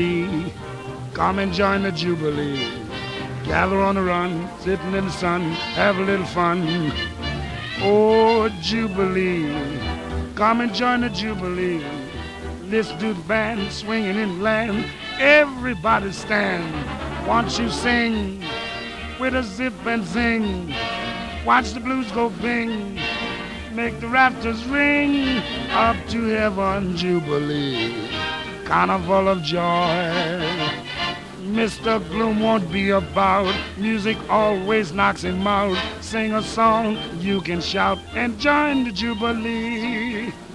Jubilee. Come and join the Jubilee. Gather on the run, sitting in the sun, have a little fun. Oh, Jubilee, come and join the Jubilee. Listen to the band swinging in the land. Everybody stand. Once you sing with a zip and zing, watch the blues go bing, make the rafters ring. Up to heaven, Jubilee, carnival of joy. Mr. Gloom won't be about. Music always knocks him out. Sing a song you can shout and join the Jubilee.